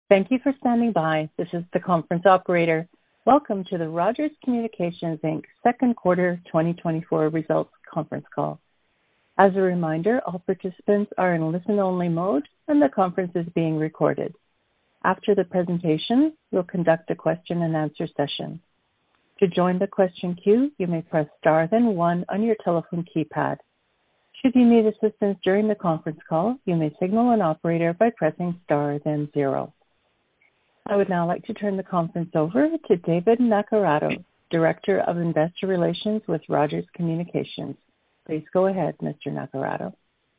Thank you for standing by. This is the conference operator. Welcome to the Rogers Communications Inc. second quarter 2024 results conference call. As a reminder, all participants are in listen-only mode, and the conference is being recorded. After the presentation, we'll conduct a question-and-answer session. To join the question queue, you may press star then one on your telephone keypad. Should you need assistance during the conference call, you may signal an operator by pressing star then zero. I would now like to turn the conference over to David Naccarato, Director of Investor Relations with Rogers Communications. Please go ahead, Mr. Naccarato.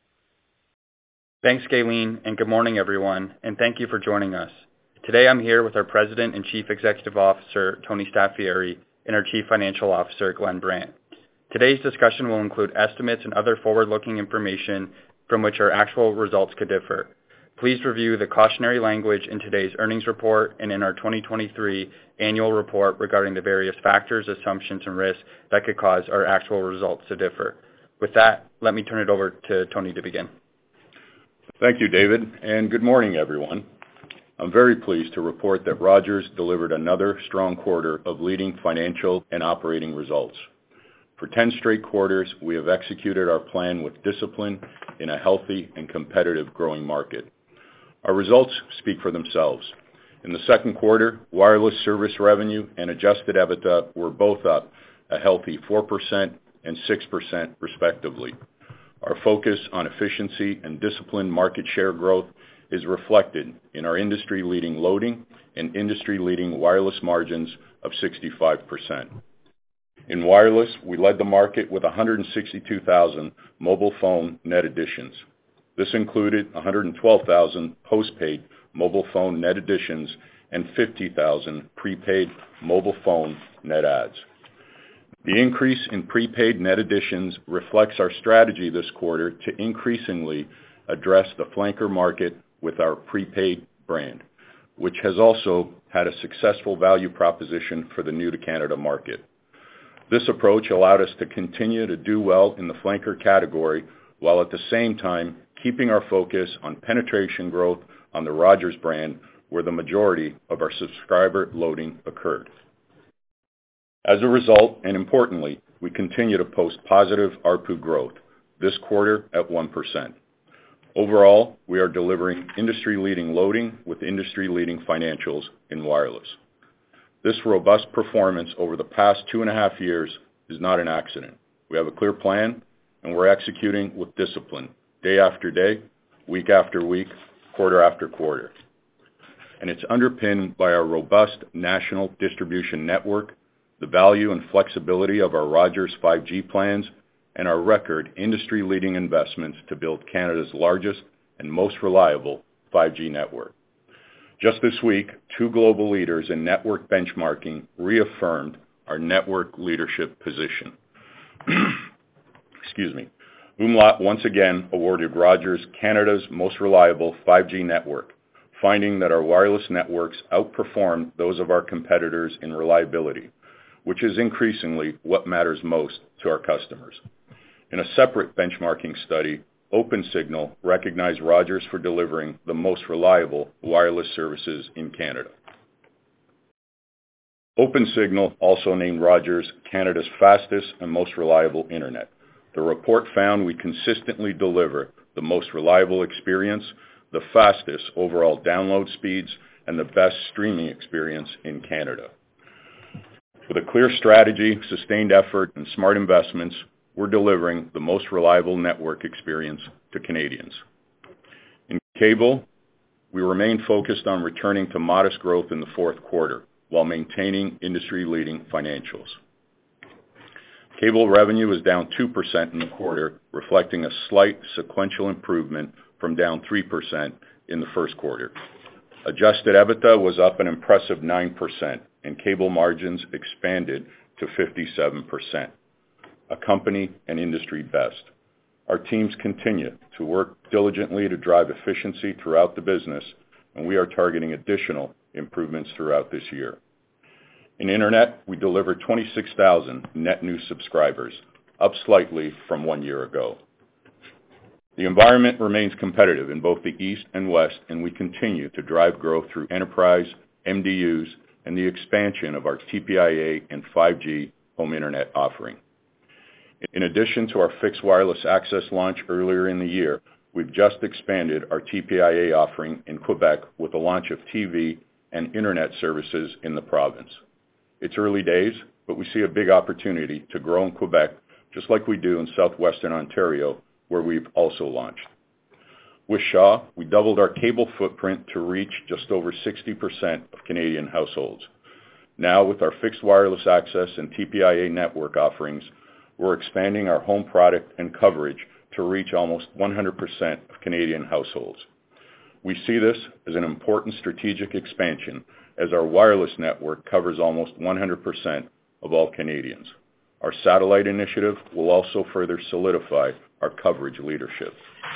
Thanks, Gayleen, and good morning, everyone, and thank you for joining us. Today I'm here with our President and Chief Executive Officer, Tony Staffieri, and our Chief Financial Officer, Glenn Brandt. Today's discussion will include estimates and other forward-looking information from which our actual results could differ. Please review the cautionary language in today's earnings report and in our 2023 annual report regarding the various factors, assumptions, and risks that could cause our actual results to differ. With that, let me turn it over to Tony to begin. Thank you, David, and good morning, everyone. I'm very pleased to report that Rogers delivered another strong quarter of leading financial and operating results. For 10 straight quarters, we have executed our plan with discipline in a healthy and competitive growing market. Our results speak for themselves. In the second quarter, wireless service revenue and adjusted EBITDA were both up a healthy 4% and 6% respectively. Our focus on efficiency and disciplined market share growth is reflected in our industry-leading loading and industry-leading wireless margins of 65%. In wireless, we led the market with 162,000 mobile phone net additions. This included 112,000 postpaid mobile phone net additions and 50,000 prepaid mobile phone net adds. The increase in prepaid net additions reflects our strategy this quarter to increasingly address the flanker market with our prepaid brand, which has also had a successful value proposition for the new-to-Canada market. This approach allowed us to continue to do well in the flanker category while at the same time keeping our focus on penetration growth on the Rogers brand where the majority of our subscriber loading occurred. As a result, and importantly, we continue to post positive ARPU growth, this quarter at 1%. Overall, we are delivering industry-leading loading with industry-leading financials in wireless. This robust performance over the past 2.5 years is not an accident. We have a clear plan, and we're executing with discipline, day after day, week after week, quarter after quarter. And it's underpinned by our robust national distribution network, the value and flexibility of our Rogers 5G plans, and our record industry-leading investments to build Canada's largest and most reliable 5G network. Just this week, 2 global leaders in network benchmarking reaffirmed our network leadership position. Umlaut once again awarded Rogers Canada's most reliable 5G network, finding that our wireless networks outperformed those of our competitors in reliability, which is increasingly what matters most to our customers. In a separate benchmarking study, Opensignal recognized Rogers for delivering the most reliable wireless services in Canada. Opensignal also named Rogers Canada's fastest and most reliable internet. The report found we consistently deliver the most reliable experience, the fastest overall download speeds, and the best streaming experience in Canada. With a clear strategy, sustained effort, and smart investments, we're delivering the most reliable network experience to Canadians. In cable, we remain focused on returning to modest growth in the fourth quarter while maintaining industry-leading financials. Cable revenue is down 2% in the quarter, reflecting a slight sequential improvement from down 3% in the first quarter. Adjusted EBITDA was up an impressive 9%, and cable margins expanded to 57%, a company and industry best. Our teams continue to work diligently to drive efficiency throughout the business, and we are targeting additional improvements throughout this year. In internet, we delivered 26,000 net new subscribers, up slightly from 1 year ago. The environment remains competitive in both the East and West, and we continue to drive growth through enterprise, MDUs, and the expansion of our TPIA and 5G home internet offering. In addition to our fixed wireless access launch earlier in the year, we've just expanded our TPIA offering in Quebec with the launch of TV and internet services in the province. It's early days, but we see a big opportunity to grow in Quebec, just like we do in southwestern Ontario, where we've also launched. With Shaw, we doubled our cable footprint to reach just over 60% of Canadian households. Now, with our fixed wireless access and TPIA network offerings, we're expanding our home product and coverage to reach almost 100% of Canadian households. We see this as an important strategic expansion as our wireless network covers almost 100% of all Canadians. Our satellite initiative will also further solidify our coverage leadership.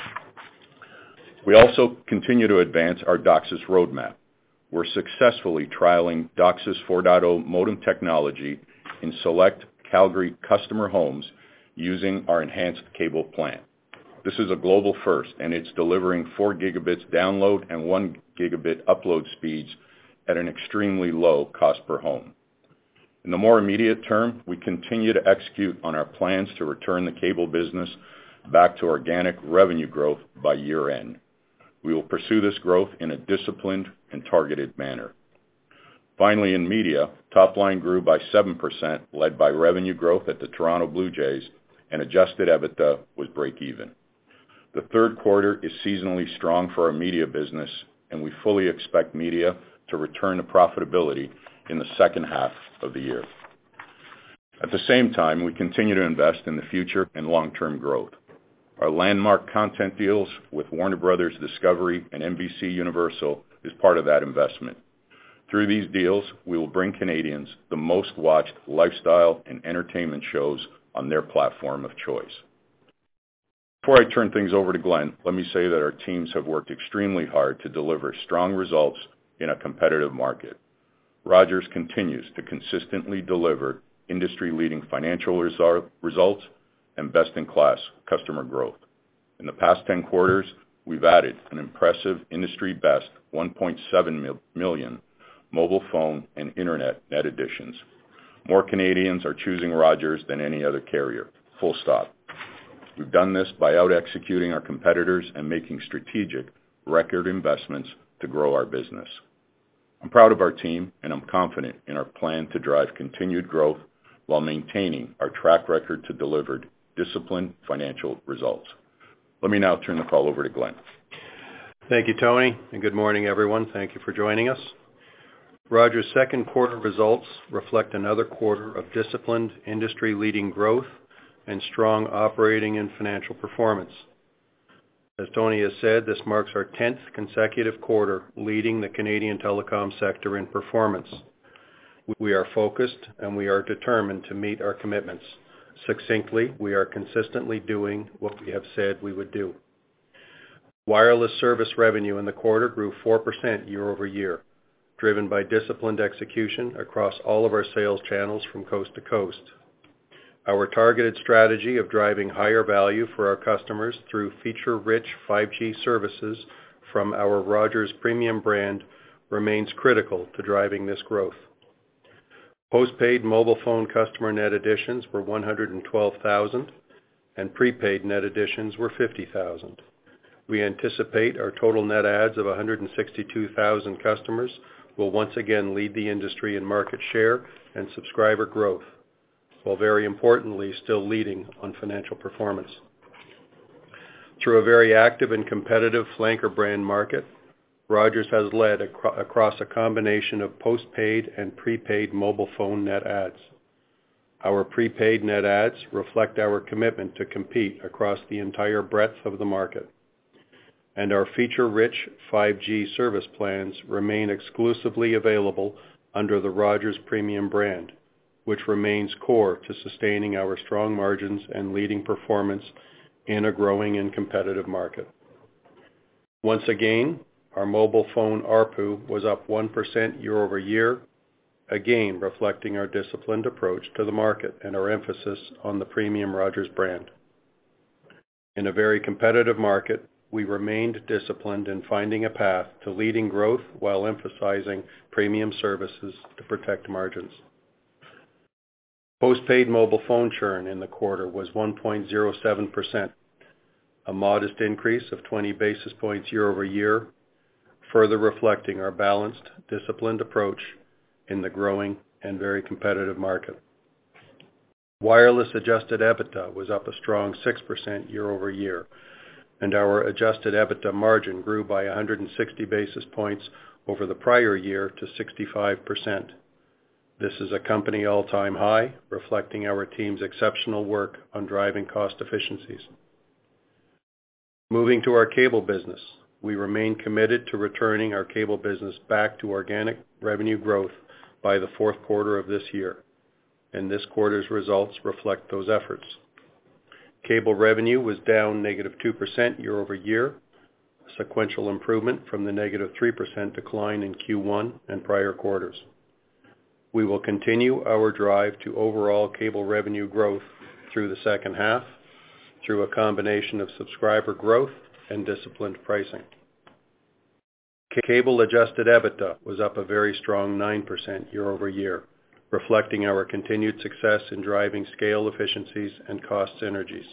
We also continue to advance our DOCSIS roadmap. We're successfully trialing DOCSIS 4.0 modem technology in select Calgary customer homes using our enhanced cable plan. This is a global first, and it's delivering 4 gigabits download and 1 gigabit upload speeds at an extremely low cost per home. In the more immediate term, we continue to execute on our plans to return the cable business back to organic revenue growth by year end. We will pursue this growth in a disciplined and targeted manner. Finally, in media, top line grew by 7%, led by revenue growth at the Toronto Blue Jays, and adjusted EBITDA was break even. The third quarter is seasonally strong for our media business, and we fully expect media to return to profitability in the second half of the year. At the same time, we continue to invest in the future and long-term growth. Our landmark content deals with Warner Brothers Discovery and NBC Universal is part of that investment. Through these deals, we will bring Canadians the most watched lifestyle and entertainment shows on their platform of choice. Before I turn things over to Glenn, let me say that our teams have worked extremely hard to deliver strong results in a competitive market. Rogers continues to consistently deliver industry-leading financial results and best-in-class customer growth. In the past 10 quarters, we've added an impressive industry-best 1.7 million mobile phone and internet net additions. More Canadians are choosing Rogers than any other carrier, full stop. We've done this by out-executing our competitors and making strategic record investments to grow our business. I'm proud of our team, and I'm confident in our plan to drive continued growth while maintaining our track record to deliver disciplined financial results. Let me now turn the call over to Glenn. Thank you, Tony, and good morning, everyone. Thank you for joining us. Rogers' second quarter results reflect another quarter of disciplined, industry-leading growth and strong operating and financial performance. As Tony has said, this marks our 10th consecutive quarter leading the Canadian telecom sector in performance. We are focused and we are determined to meet our commitments. Succinctly, we are consistently doing what we have said we would do. Wireless service revenue in the quarter grew 4% year over year, driven by disciplined execution across all of our sales channels from coast to coast. Our targeted strategy of driving higher value for our customers through feature-rich 5G services from our Rogers premium brand remains critical to driving this growth. Postpaid mobile phone customer net additions were 112,000, and prepaid net additions were 50,000. We anticipate our total net adds of 162,000 customers will once again lead the industry in market share and subscriber growth, while very importantly still leading on financial performance. Through a very active and competitive flanker brand market, Rogers has led across a combination of postpaid and prepaid mobile phone net adds. Our prepaid net adds reflect our commitment to compete across the entire breadth of the market. And our feature-rich 5G service plans remain exclusively available under the Rogers premium brand, which remains core to sustaining our strong margins and leading performance in a growing and competitive market. Once again, our mobile phone ARPU was up 1% year over year, again reflecting our disciplined approach to the market and our emphasis on the premium Rogers brand. In a very competitive market, we remained disciplined in finding a path to leading growth while emphasizing premium services to protect margins. Postpaid mobile phone churn in the quarter was 1.07%, a modest increase of 20 basis points year over year, further reflecting our balanced, disciplined approach in the growing and very competitive market. Wireless adjusted EBITDA was up a strong 6% year over year, and our adjusted EBITDA margin grew by 160 basis points over the prior year to 65%. This is a company all-time high, reflecting our team's exceptional work on driving cost efficiencies. Moving to our cable business, we remain committed to returning our cable business back to organic revenue growth by the fourth quarter of this year, and this quarter's results reflect those efforts. Cable revenue was down -2% year over year, a sequential improvement from the -3% decline in Q1 and prior quarters. We will continue our drive to overall cable revenue growth through the second half through a combination of subscriber growth and disciplined pricing. Cable adjusted EBITDA was up a very strong 9% year over year, reflecting our continued success in driving scale efficiencies and cost synergies.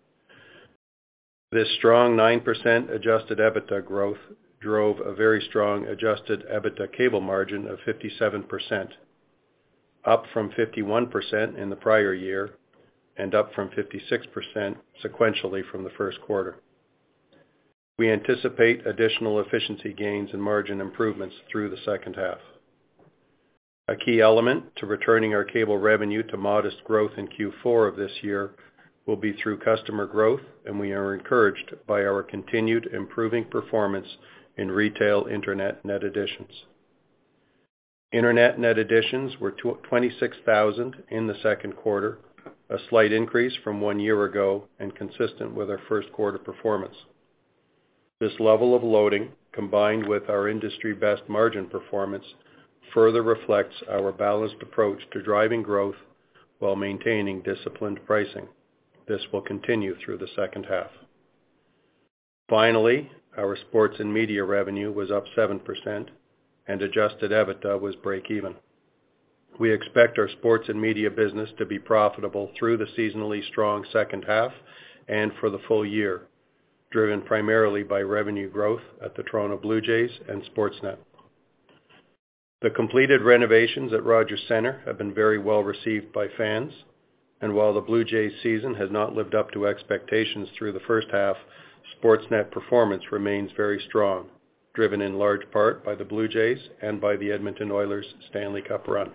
This strong 9% adjusted EBITDA growth drove a very strong adjusted EBITDA cable margin of 57%, up from 51% in the prior year and up from 56% sequentially from the first quarter. We anticipate additional efficiency gains and margin improvements through the second half. A key element to returning our cable revenue to modest growth in Q4 of this year will be through customer growth, and we are encouraged by our continued improving performance in retail internet net additions. Internet net additions were 26,000 in the second quarter, a slight increase from 1 year ago and consistent with our first quarter performance. This level of loading, combined with our industry-best margin performance, further reflects our balanced approach to driving growth while maintaining disciplined pricing. This will continue through the second half. Finally, our sports and media revenue was up 7%, and adjusted EBITDA was break-even. We expect our sports and media business to be profitable through the seasonally strong second half and for the full year, driven primarily by revenue growth at the Toronto Blue Jays and Sportsnet. The completed renovations at Rogers Centre have been very well received by fans, and while the Blue Jays season has not lived up to expectations through the first half, Sportsnet performance remains very strong, driven in large part by the Blue Jays and by the Edmonton Oilers' Stanley Cup run.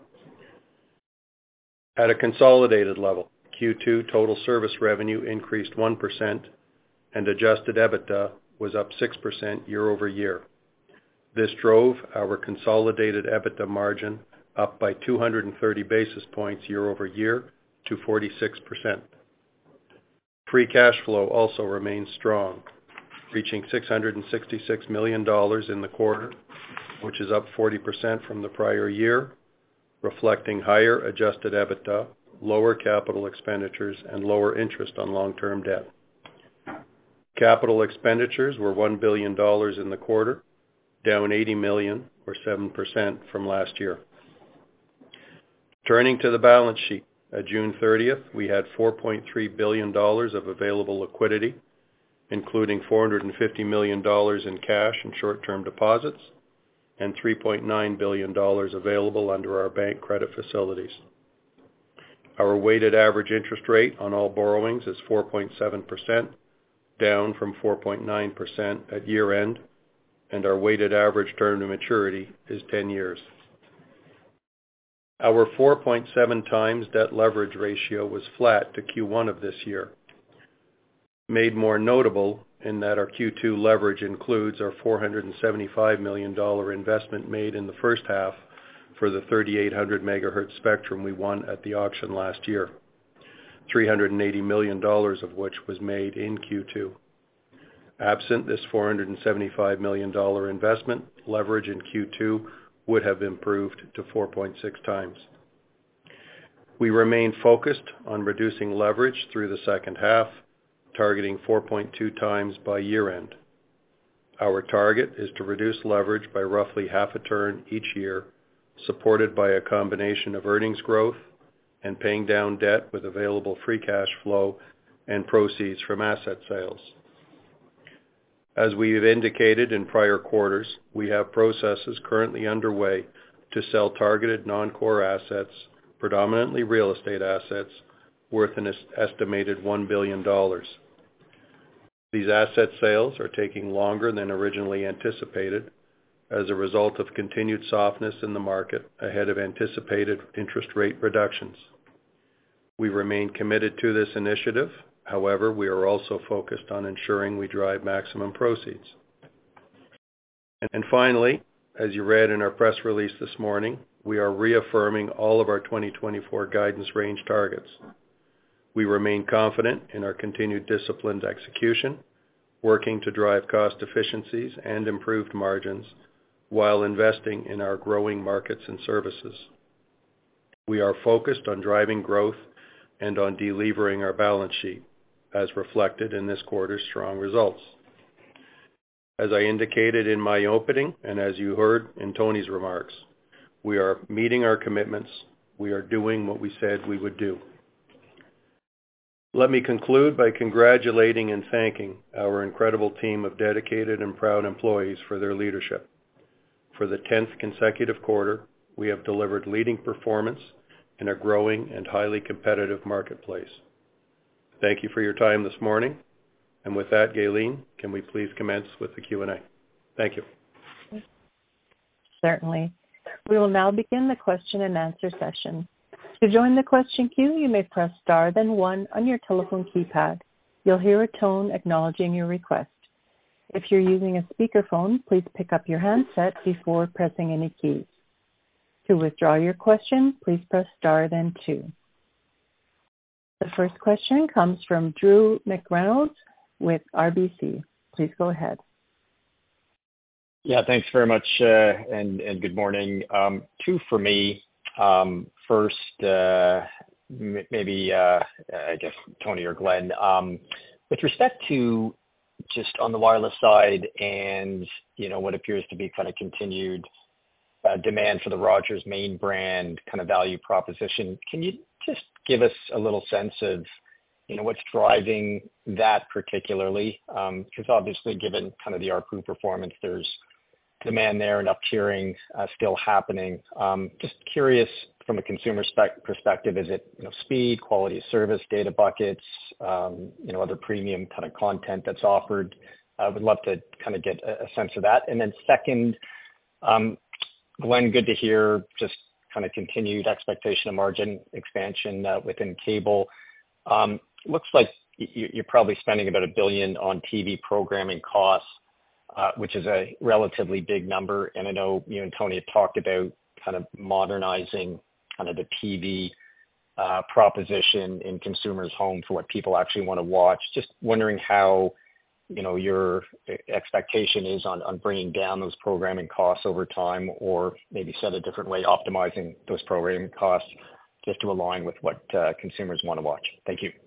At a consolidated level, Q2 total service revenue increased 1%, and adjusted EBITDA was up 6% year over year. This drove our consolidated EBITDA margin up by 230 basis points year over year to 46%. Free cash flow also remains strong, reaching $666 million in the quarter, which is up 40% from the prior year, reflecting higher adjusted EBITDA, lower capital expenditures, and lower interest on long-term debt. Capital expenditures were $1 billion in the quarter, down $80 million or 7% from last year. Turning to the balance sheet, at June 30th, we had $4.3 billion of available liquidity, including $450 million in cash and short-term deposits, and $3.9 billion available under our bank credit facilities. Our weighted average interest rate on all borrowings is 4.7%, down from 4.9% at year-end, and our weighted average term to maturity is 10 years. Our 4.7 times debt leverage ratio was flat to Q1 of this year, made more notable in that our Q2 leverage includes our $475 million investment made in the first half for the 3,800 megahertz spectrum we won at the auction last year, $380 million of which was made in Q2. Absent this $475 million investment, leverage in Q2 would have improved to 4.6 times. We remain focused on reducing leverage through the second half, targeting 4.2 times by year-end. Our target is to reduce leverage by roughly half a turn each year, supported by a combination of earnings growth and paying down debt with available free cash flow and proceeds from asset sales. As we have indicated in prior quarters, we have processes currently underway to sell targeted non-core assets, predominantly real estate assets, worth an estimated $1 billion. These asset sales are taking longer than originally anticipated as a result of continued softness in the market ahead of anticipated interest rate reductions. We remain committed to this initiative. However, we are also focused on ensuring we drive maximum proceeds. And finally, as you read in our press release this morning, we are reaffirming all of our 2024 guidance range targets. We remain confident in our continued disciplined execution, working to drive cost efficiencies and improved margins while investing in our growing markets and services. We are focused on driving growth and on delevering our balance sheet, as reflected in this quarter's strong results. As I indicated in my opening, and as you heard in Tony's remarks, we are meeting our commitments. We are doing what we said we would do. Let me conclude by congratulating and thanking our incredible team of dedicated and proud employees for their leadership. For the 10th consecutive quarter, we have delivered leading performance in a growing and highly competitive marketplace. Thank you for your time this morning. And with that, Gayleen, can we please commence with the Q&A? Thank you. Certainly. We will now begin the question and answer session. To join the question queue, you may press star then 1 on your telephone keypad. You'll hear a tone acknowledging your request. If you're using a speakerphone, please pick up your handset before pressing any keys. To withdraw your question, please press star then 2. The first question comes from Drew McReynolds with RBC. Please go ahead. Yeah, thanks very much, and good morning. 2 for me. First, maybe, I guess, Tony or Glenn, with respect to just on the wireless side and, what appears to be kind of continued demand for the Rogers main brand kind of value proposition, can you just give us a little sense of, what's driving that particularly? Because obviously, given kind of the ARPU performance, there's demand there and up-tiering still happening. Just curious from a consumer perspective, is it speed, quality of service, data buckets, other premium kind of content that's offered? I would love to kind of get a sense of that. And then second, Glenn, good to hear just kind of continued expectation of margin expansion within cable. Looks like you're probably spending about $1 billion on TV programming costs, which is a relatively big number. And I know you and Tony have talked about kind of modernizing kind of the TV proposition in consumers' home for what people actually want to watch. Just wondering how, your expectation is on bringing down those programming costs over time, or maybe said a different way, optimizing those programming costs just to align with what consumers want to watch. Thank you.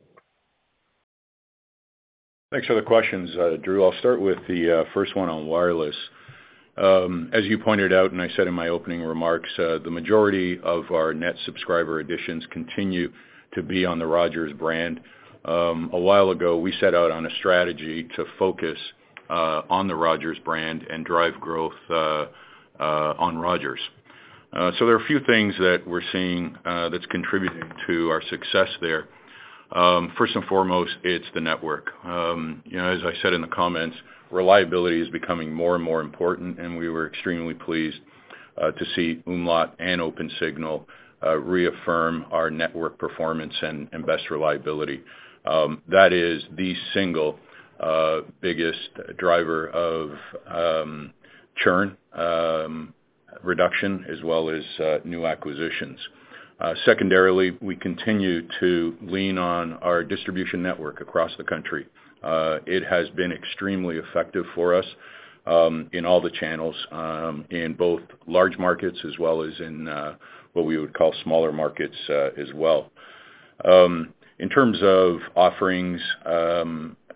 Thanks for the questions, Drew. I'll start with the first one on wireless. As you pointed out, and I said in my opening remarks, the majority of our net subscriber additions continue to be on the Rogers brand. A while ago, we set out on a strategy to focus on the Rogers brand and drive growth on Rogers. So there are a few things that we're seeing that's contributing to our success there. First and foremost, it's the network. As I said in the comments, reliability is becoming more and more important, and we were extremely pleased to see Umlaut and Opensignal reaffirm our network performance and best reliability. That is the single biggest driver of churn reduction as well as new acquisitions. Secondarily, we continue to lean on our distribution network across the country. It has been extremely effective for us in all the channels, in both large markets as well as in what we would call smaller markets as well. In terms of offerings,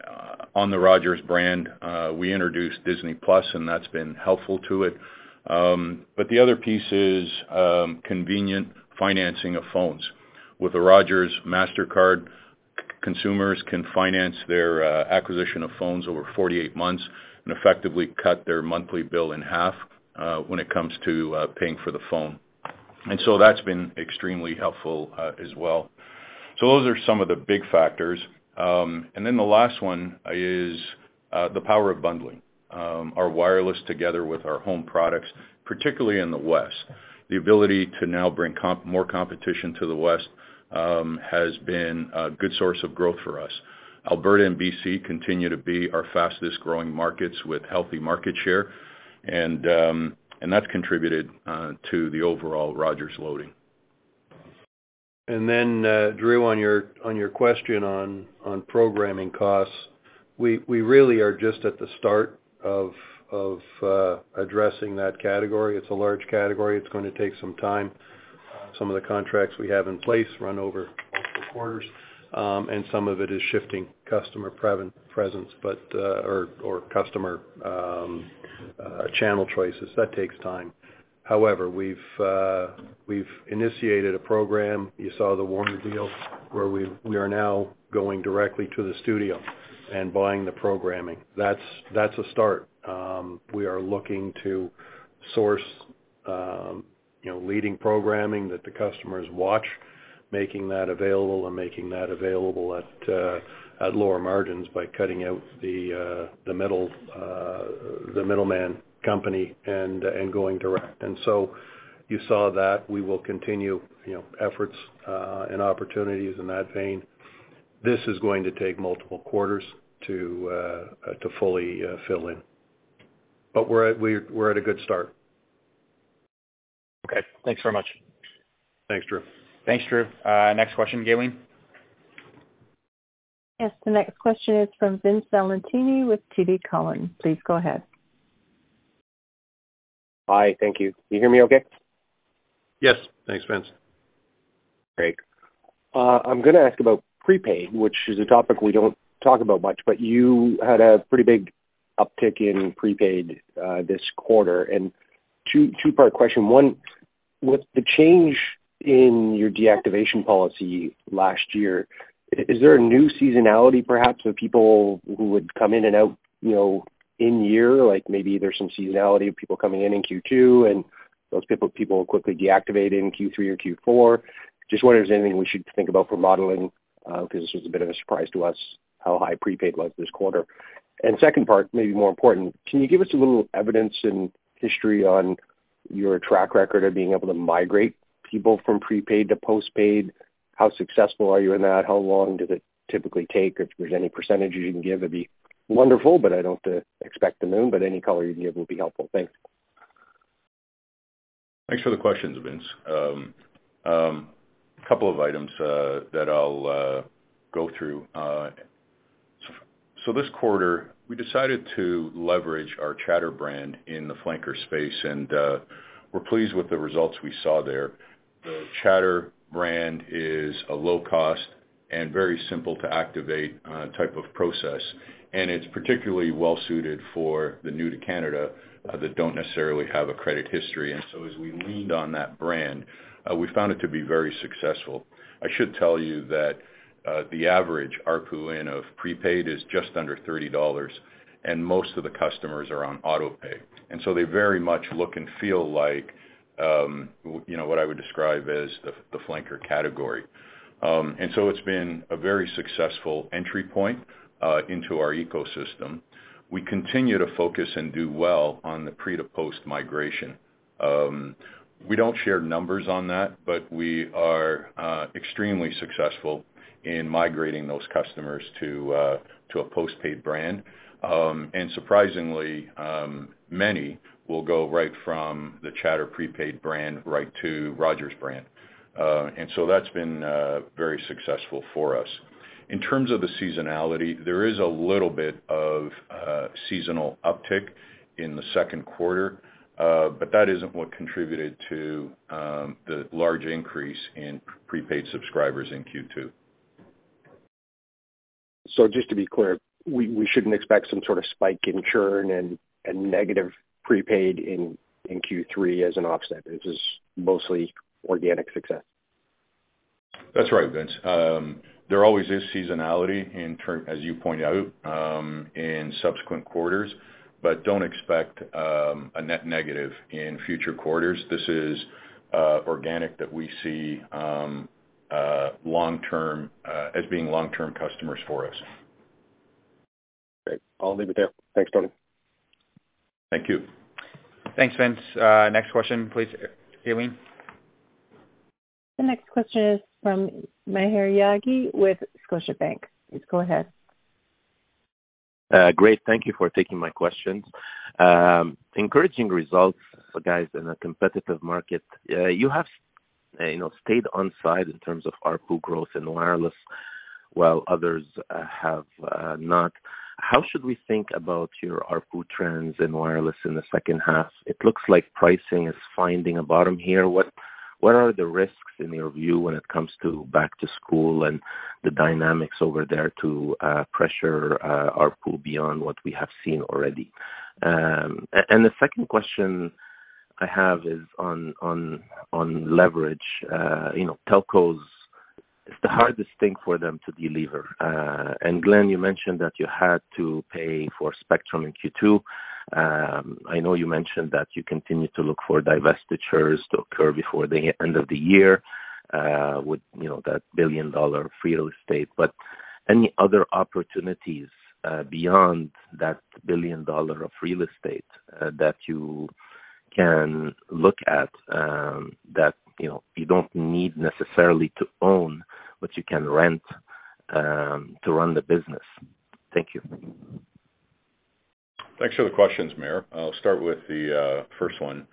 on the Rogers brand, we introduced Disney Plus, and that's been helpful to it. But the other piece is convenient financing of phones. With the Rogers MasterCard, consumers can finance their acquisition of phones over 48 months and effectively cut their monthly bill in half when it comes to paying for the phone. And so that's been extremely helpful as well. So those are some of the big factors. And then the last one is the power of bundling. Our wireless together with our home products, particularly in the West. The ability to now bring more competition to the West has been a good source of growth for us. Alberta and BC continue to be our fastest growing markets with healthy market share, and that's contributed to the overall Rogers loading. And then, Drew, on your question on programming costs, we really are just at the start of addressing that category. It's a large category. It's going to take some time. Some of the contracts we have in place run over multiple quarters, and some of it is shifting customer presence, but or customer channel choices. That takes time. However, we've initiated a program. You saw the Warner deal, where we are now going directly to the studio and buying the programming. That's a start. We are looking to source leading programming that the customers watch, making that available at lower margins by cutting out the middleman company and going direct. And so you saw that. We will continue efforts and opportunities in that vein. This is going to take multiple quarters to fully fill in, but we're at a good start. Okay, thanks very much. Thanks, Drew. Thanks, Drew. Next question, Gayleen. Yes, the next question is from Vince Valentini with TD Cowen. Please go ahead. Hi, thank you. Can you hear me okay? Yes, thanks, Vince. Great. I'm going to ask about prepaid, which is a topic we don't talk about much, but you had a pretty big uptick in prepaid this quarter. And two-part question. One, with the change in your deactivation policy last year, is there a new seasonality perhaps of people who would come in and out, in year? Like maybe there's some seasonality of people coming in Q2 and those people will quickly deactivate in Q3 or Q4. Just wonder if there's anything we should think about for modeling, because this was a bit of a surprise to us how high prepaid was this quarter. And second part, maybe more important, can you give us a little evidence and history on your track record of being able to migrate people from prepaid to postpaid? How successful are you in that? How long does it typically take? If there's any percentages you can give, it'd be wonderful, but I don't expect the moon, but any color you can give will be helpful. Thanks. Thanks for the questions, Vince. A couple of items that I'll go through. So this quarter, we decided to leverage our Chatter brand in the flanker space, and we're pleased with the results we saw there. The Chatter brand is a low-cost and very simple to activate type of process, and it's particularly well-suited for the new to Canada that don't necessarily have a credit history. And so as we leaned on that brand, we found it to be very successful. I should tell you that the average ARPU in of prepaid is just under $30, and most of the customers are on autopay. And so they very much look and feel like, what I would describe as the flanker category. And so it's been a very successful entry point into our ecosystem. We continue to focus and do well on the pre to post migration. We don't share numbers on that, but we are extremely successful in migrating those customers to a postpaid brand. And surprisingly, many will go right from the Chatter prepaid brand right to Rogers brand. And so that's been very successful for us. In terms of the seasonality, there is a little bit of seasonal uptick in the second quarter, but that isn't what contributed to the large increase in prepaid subscribers in Q2. So just to be clear, we shouldn't expect some sort of spike in churn and negative prepaid in Q3 as an offset. This is mostly organic success. That's right, Vince. There always is seasonality as you point out, in subsequent quarters, but don't expect a net negative in future quarters. This is organic that we see long-term as being long-term customers for us. Great. I'll leave it there. Thanks, Tony. Thank you. Thanks, Vince. Next question, please, Aileen. The next question is from Maher Yaghi with Scotiabank. Please go ahead. Great. Thank you for taking my questions. Encouraging results, guys, in a competitive market. You have, stayed on side in terms of ARPU growth in wireless, while others have not. How should we think about your ARPU trends in wireless in the second half? It looks like pricing is finding a bottom here. What are the risks in your view when it comes to back to school and the dynamics over there to pressure ARPU beyond what we have seen already? And the second question I have is on leverage. Telcos, it's the hardest thing for them to deliver. And Glenn, you mentioned that you had to pay for spectrum in Q2. I know you mentioned that you continue to look for divestitures to occur before the end of the year, with that $1 billion real estate. But any other opportunities beyond that $1 billion of real estate that you can look at that you don't need necessarily to own, but you can rent to run the business? Thank you. Thanks for the questions, Mayor. I'll start with the first one.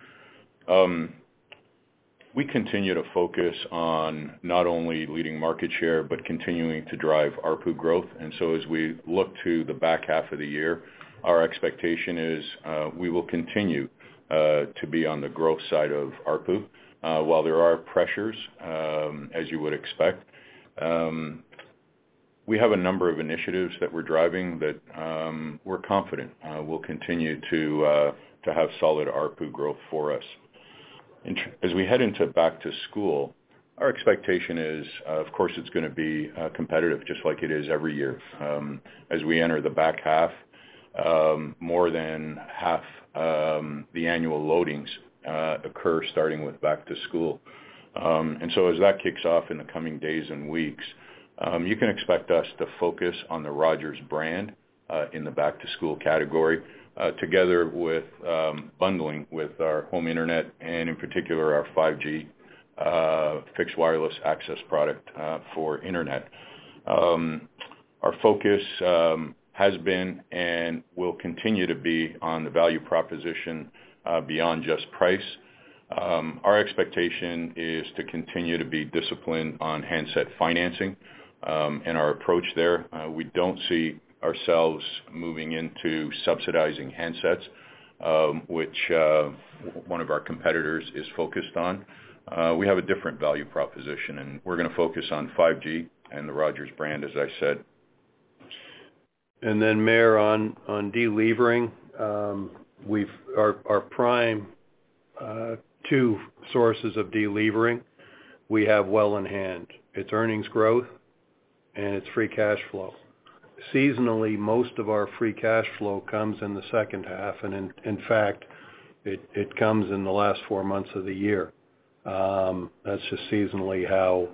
We continue to focus on not only leading market share, but continuing to drive ARPU growth. And so as we look to the back half of the year, our expectation is we will continue to be on the growth side of ARPU. While there are pressures, as you would expect, we have a number of initiatives that we're driving that we're confident will continue to have solid ARPU growth for us. As we head into back to school, our expectation is, of course, it's going to be competitive, just like it is every year. As we enter the back half, more than half the annual loadings occur starting with back to school. And so as that kicks off in the coming days and weeks, you can expect us to focus on the Rogers brand in the back to school category, together with bundling with our home internet and in particular our 5G fixed wireless access product for internet. Our focus has been and will continue to be on the value proposition beyond just price. Our expectation is to continue to be disciplined on handset financing and our approach there. We don't see ourselves moving into subsidizing handsets, which one of our competitors is focused on. We have a different value proposition, and we're going to focus on 5G and the Rogers brand, as I said. And then, Mayor, on delevering, our prime two sources of delevering we have well in hand. It's earnings growth and it's free cash flow. Seasonally, most of our free cash flow comes in the second half, and in fact, it comes in the last 4 months of the year. That's just seasonally how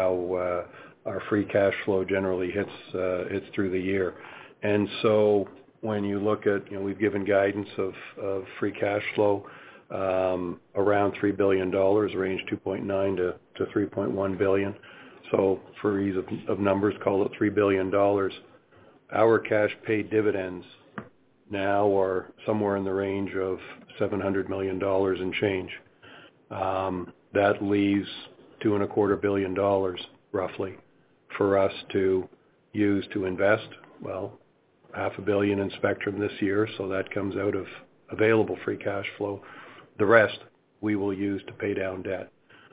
our free cash flow generally hits through the year. And so when you look at, we've given guidance of free cash flow around $3 billion, range 2.9 to 3.1 billion. So for ease of numbers, call it $3 billion. Our cash paid dividends now are somewhere in the range of $700 million and change. That leaves $2.25 billion roughly for us to use to invest. Well, $500 million in spectrum this year, so that comes out of available free cash flow. The rest we will use to pay down debt.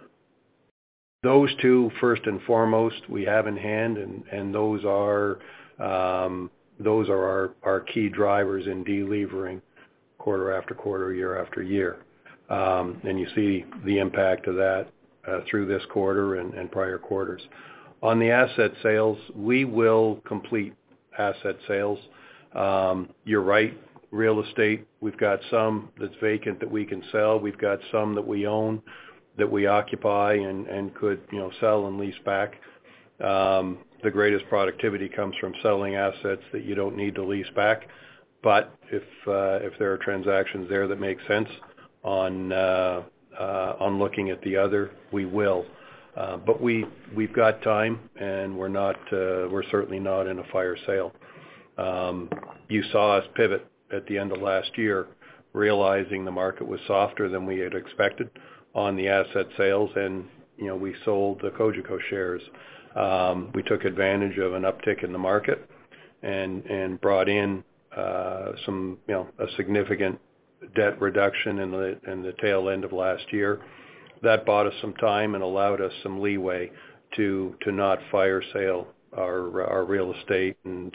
Those two, first and foremost, we have in hand, and those are, those are our key drivers in delevering quarter after quarter, year after year. And you see the impact of that through this quarter and prior quarters. On the asset sales, we will complete asset sales. You're right, real estate, we've got some that's vacant that we can sell. We've got some that we own, that we occupy and could, sell and lease back. The greatest productivity comes from selling assets that you don't need to lease back. But if there are transactions there that make sense on looking at the other, we will. But we've got time, and we're certainly not in a fire sale. You saw us pivot at the end of last year, realizing the market was softer than we had expected on the asset sales, and we sold the Cogeco shares. We took advantage of an uptick in the market and brought in some a significant debt reduction in the tail end of last year. That bought us some time and allowed us some leeway to not fire sale our real estate and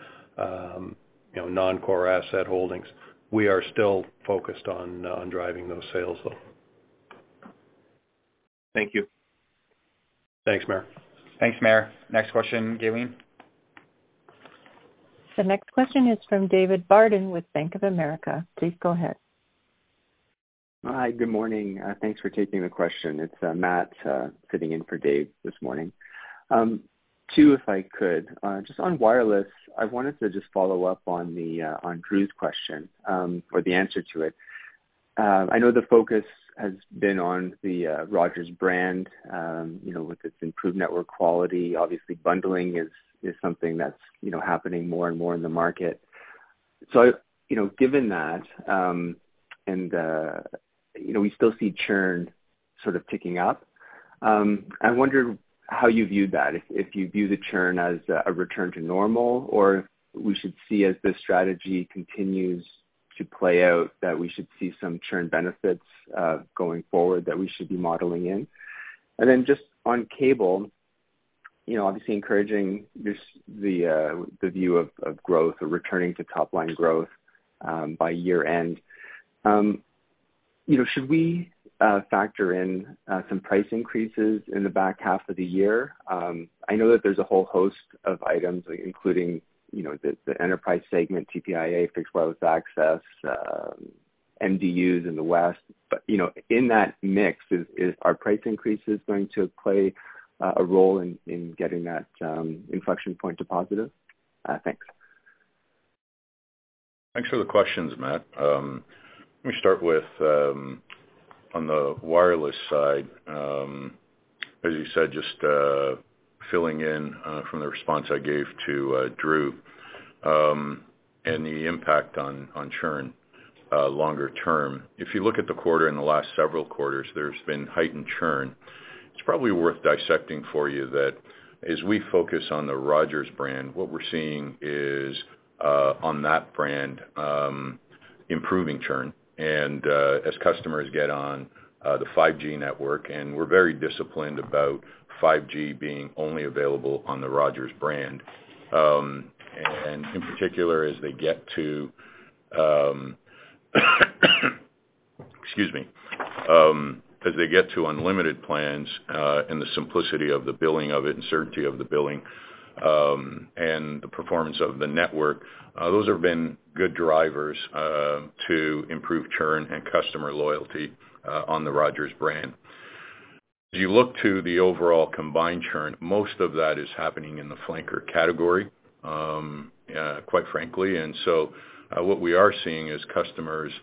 non-core asset holdings. We are still focused on driving those sales, though. Thank you. Thanks, Mayor. Thanks, Mayor. Next question, Gayleen. The next question is from David Barden with Bank of America. Please go ahead. Hi, good morning. Thanks for taking the question. It's Matt sitting in for Dave this morning. Two, if I could. Just on wireless, I wanted to just follow up on Drew's question, or the answer to it. I know the focus has been on the Rogers brand, with its improved network quality. Obviously, bundling is something that's, happening more and more in the market. So, given that, we still see churn sort of ticking up. I wonder how you view that, if you view the churn as a return to normal, or if we should see, as this strategy continues to play out, that we should see some churn benefits going forward that we should be modeling in. And then just on cable, obviously encouraging the view of growth or returning to top line growth by year end. Should we factor in some price increases in the back half of the year? I know that there's a whole host of items, including the enterprise segment, TPIA, fixed wireless access, MDUs in the West. But, in that mix, are price increases going to play a role in getting that inflection point to positive? Thanks. Thanks for the questions, Matt. Let me start with on the wireless side. As you said, just filling in from the response I gave to Drew, and the impact on churn longer term. If you look at the quarter in the last several quarters, there's been heightened churn. It's probably worth dissecting for you that as we focus on the Rogers brand, what we're seeing is on that brand improving churn. And as customers get on the 5G network, and we're very disciplined about 5G being only available on the Rogers brand. And in particular, as they get to, as they get to unlimited plans and the simplicity of the billing of it and certainty of the billing and the performance of the network, those have been good drivers to improve churn and customer loyalty on the Rogers brand. As you look to the overall combined churn, most of that is happening in the flanker category, quite frankly. And so what we are seeing is customers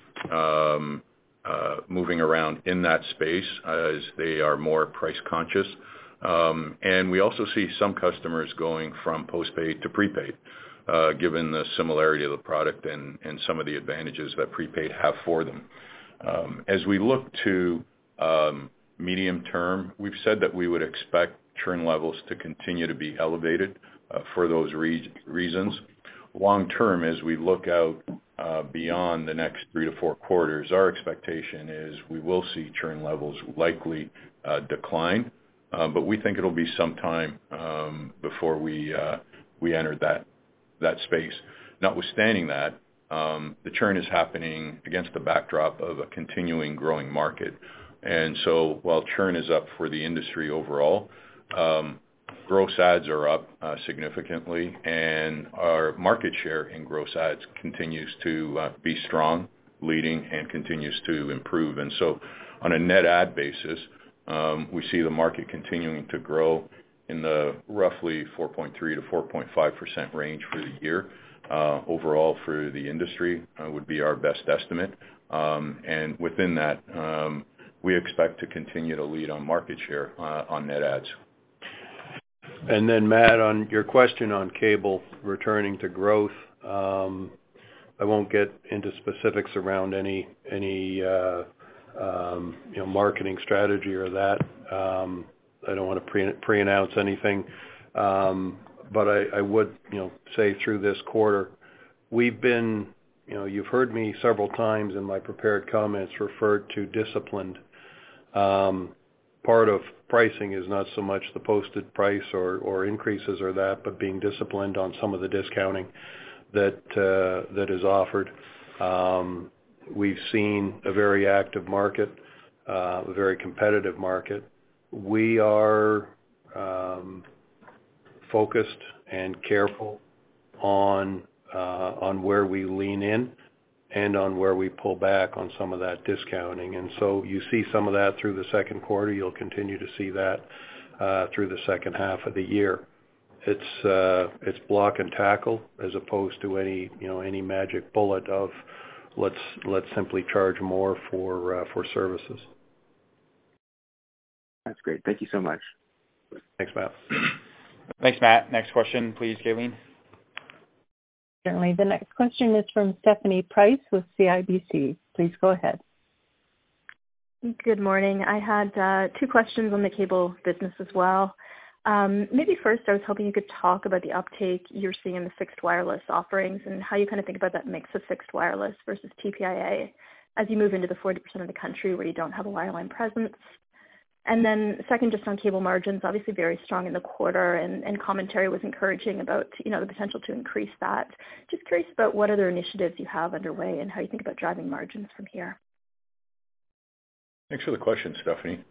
moving around in that space as they are more price conscious. And we also see some customers going from postpaid to prepaid, given the similarity of the product and some of the advantages that prepaid have for them. As we look to medium term, we've said that we would expect churn levels to continue to be elevated for those reasons. Long term, as we look out beyond the next 3 to 4 quarters, our expectation is we will see churn levels likely decline, but we think it'll be some time before we enter that space. Notwithstanding that, the churn is happening against the backdrop of a continuing growing market. And so while churn is up for the industry overall, gross adds are up significantly, and our market share in gross adds continues to be strong, leading, and continues to improve. And so on a net add basis, we see the market continuing to grow in the roughly 4.3 to 4.5% range for the year. Overall for the industry would be our best estimate. And within that, we expect to continue to lead on market share on net adds. And then, Matt, on your question on cable returning to growth, I won't get into specifics around any marketing strategy or that. I don't want to pre-announce anything, but I would say through this quarter, we've been, you've heard me several times in my prepared comments referred to disciplined. Part of pricing is not so much the posted price or increases or that, but being disciplined on some of the discounting that is offered. We've seen a very active market, a very competitive market. We are focused and careful on where we lean in and on where we pull back on some of that discounting. And so you see some of that through the second quarter. You'll continue to see that through the second half of the year. It's block and tackle as opposed to any magic bullet of let's simply charge more for services. That's great. Thank you so much. Thanks, Matt. Thanks, Matt. Next question, please, Gayleen. Certainly. The next question is from Stephanie Price with CIBC. Please go ahead. Good morning. I had two questions on the cable business as well. Maybe first, I was hoping you could talk about the uptake you're seeing in the fixed wireless offerings and how you kind of think about that mix of fixed wireless versus TPIA as you move into the 40% of the country where you don't have a wireline presence. And then second, just on cable margins, obviously very strong in the quarter, and commentary was encouraging about, the potential to increase that. Just curious about what other initiatives you have underway and how you think about driving margins from here. Thanks for the question, Stephanie.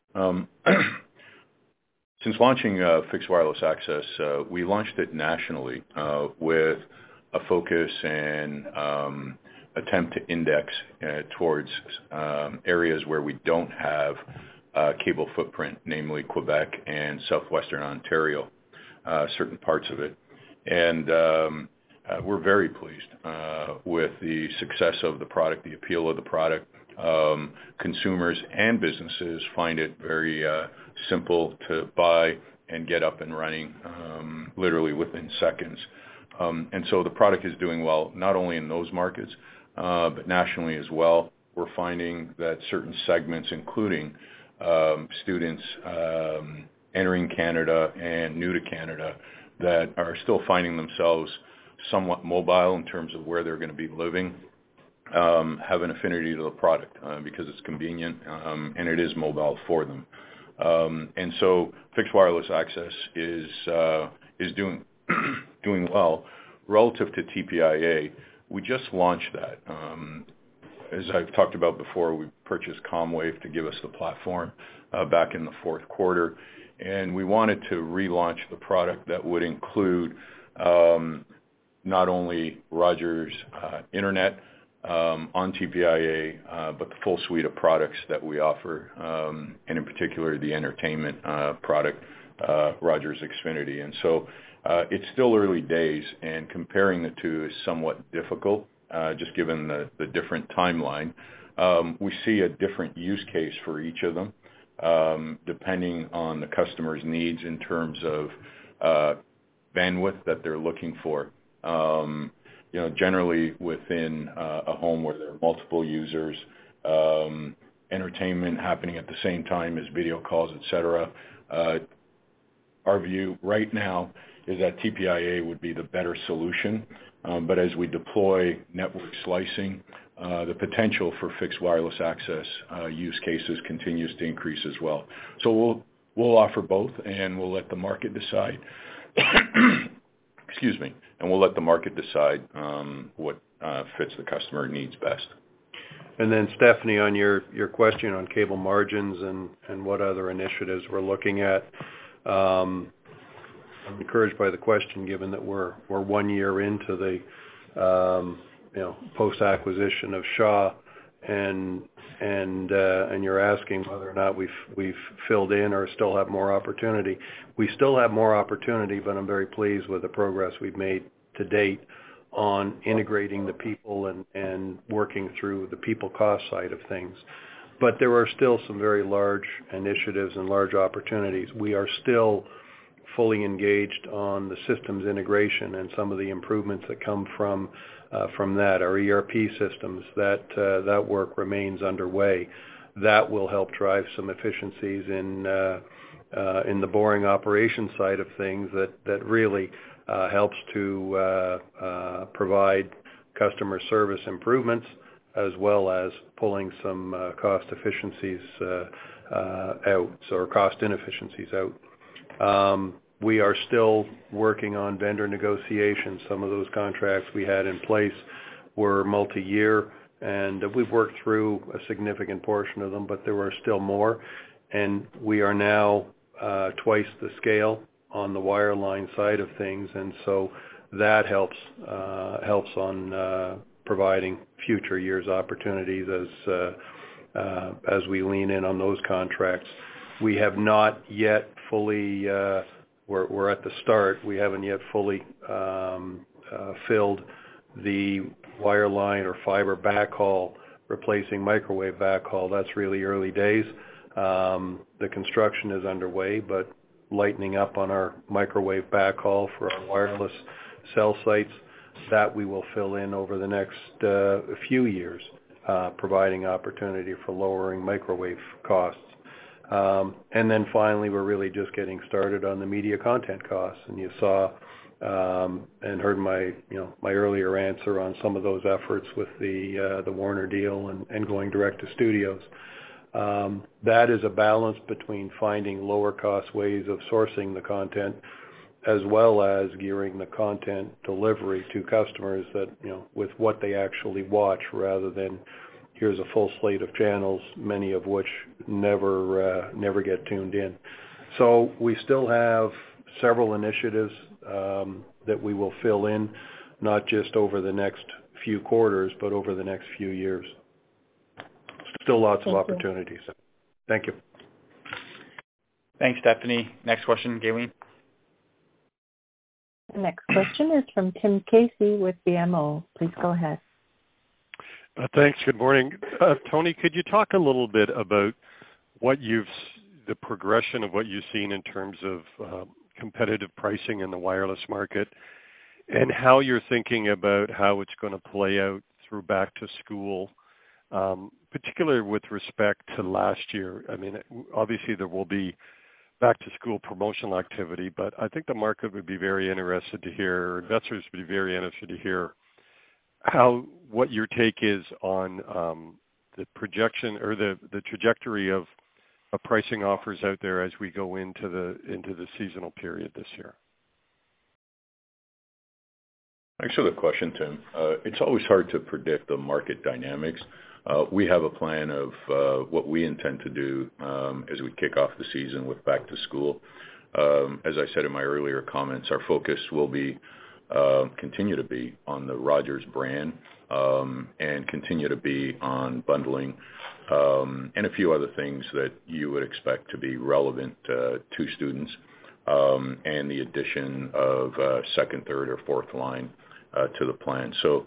Since launching fixed wireless access, we launched it nationally with a focus and attempt to index towards areas where we don't have cable footprint, namely Quebec and southwestern Ontario, certain parts of it. And we're very pleased with the success of the product, the appeal of the product. Consumers and businesses find it very simple to buy and get up and running literally within seconds. And so the product is doing well, not only in those markets, but nationally as well. We're finding that certain segments, including students entering Canada and new to Canada, that are still finding themselves somewhat mobile in terms of where they're going to be living, have an affinity to the product because it's convenient and it is mobile for them. And so fixed wireless access is doing well. Relative to TPIA, we just launched that. As I've talked about before, we purchased Comwave to give us the platform back in the fourth quarter, and we wanted to relaunch the product that would include not only Rogers Internet on TPIA, but the full suite of products that we offer, and in particular the entertainment product, Rogers Xfinity. And so it's still early days, and comparing the two is somewhat difficult, just given the different timeline. We see a different use case for each of them, depending on the customer's needs in terms of bandwidth that they're looking for. Generally within a home where there are multiple users, entertainment happening at the same time as video calls, et cetera. Our view right now is that TPIA would be the better solution, but as we deploy network slicing, the potential for fixed wireless access use cases continues to increase as well. So we'll offer both, and we'll let the market decide and we'll let the market decide what fits the customer needs best. And then Stephanie, on your question on cable margins and what other initiatives we're looking at, I'm encouraged by the question, given that we're 1 year into the post-acquisition of Shaw, and you're asking whether or not we've filled in or still have more opportunity. We still have more opportunity, but I'm very pleased with the progress we've made to date on integrating the people and working through the people cost side of things. But there are still some very large initiatives and large opportunities. We are still fully engaged on the systems integration and some of the improvements that come from that. Our ERP systems, that work remains underway. That will help drive some efficiencies in the boring operation side of things that really helps to provide customer service improvements, as well as pulling some cost efficiencies out, or cost inefficiencies out. We are still working on vendor negotiations. Some of those contracts we had in place were multi-year, and we've worked through a significant portion of them, but there were still more. And we are now twice the scale on the wireline side of things, and so that helps on providing future years opportunities as we lean in on those contracts. We have not yet fully we're at the start. We haven't yet fully filled the wireline or fiber backhaul replacing microwave backhaul. That's really early days. The construction is underway, but lightening up on our microwave backhaul for our wireless cell sites, that we will fill in over the next few years, providing opportunity for lowering microwave costs. And then finally, we're really just getting started on the media content costs. And you saw and heard my earlier answer on some of those efforts with the Warner deal and going direct to studios. That is a balance between finding lower cost ways of sourcing the content, as well as gearing the content delivery to customers that, with what they actually watch, rather than here's a full slate of channels, many of which never get tuned in. So we still have several initiatives that we will fill in, not just over the next few quarters, but over the next few years. Still lots of opportunities. Thank you. Thanks, Stephanie. Next question, Gayleen. The next question is from Tim Casey with BMO. Please go ahead. Thanks. Good morning. Tony, could you talk a little bit about the progression of what you've seen in terms of competitive pricing in the wireless market, and how you're thinking about how it's going to play out through back to school, particularly with respect to last year? I mean, obviously there will be back to school promotional activity, but I think the market would be very interested to hear, investors would be very interested to hear what your take is on the projection or the trajectory of pricing offers out there as we go into the seasonal period this year. Thanks for the question, Tim. It's always hard to predict the market dynamics. We have a plan of what we intend to do as we kick off the season with back to school. As I said in my earlier comments, our focus will be continue to be on the Rogers brand and continue to be on bundling and a few other things that you would expect to be relevant to students, and the addition of second, third, or fourth line to the plan. So,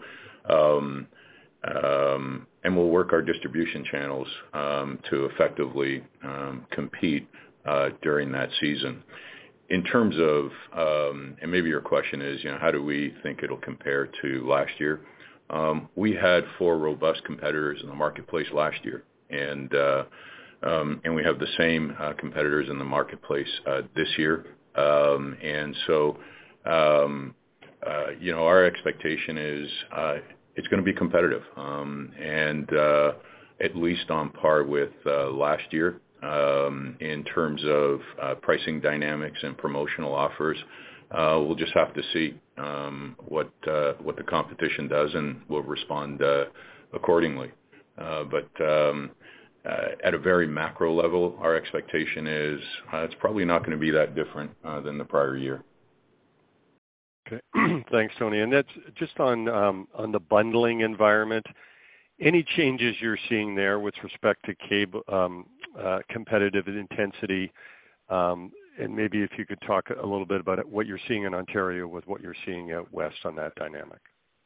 and we'll work our distribution channels to effectively compete during that season. In terms of, and maybe your question is, how do we think it'll compare to last year? We had 4 robust competitors in the marketplace last year, and we have the same competitors in the marketplace this year. And so, our expectation is it's going to be competitive, and at least on par with last year in terms of pricing dynamics and promotional offers. We'll just have to see. what the competition does, and we'll respond accordingly. But at a very macro level, our expectation is it's probably not going to be that different than the prior year. Okay. Thanks, Tony. And that's just on the bundling environment. Any changes you're seeing there with respect to cable competitive intensity? And maybe if you could talk a little bit about what you're seeing in Ontario with what you're seeing out west on that dynamic.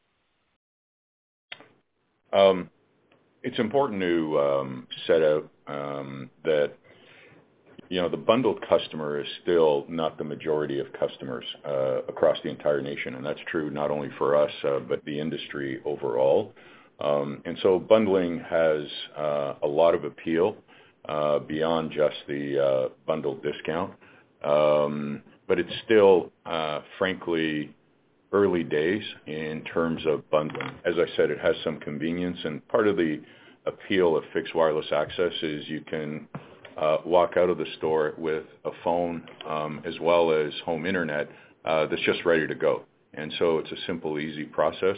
It's important to set out that the bundled customer is still not the majority of customers across the entire nation, and that's true not only for us but the industry overall. And so bundling has a lot of appeal beyond just the bundled discount, but it's still, frankly, early days in terms of bundling. As I said, it has some convenience, and part of the appeal of fixed wireless access is you can walk out of the store with a phone as well as home internet that's just ready to go. And so it's a simple, easy process.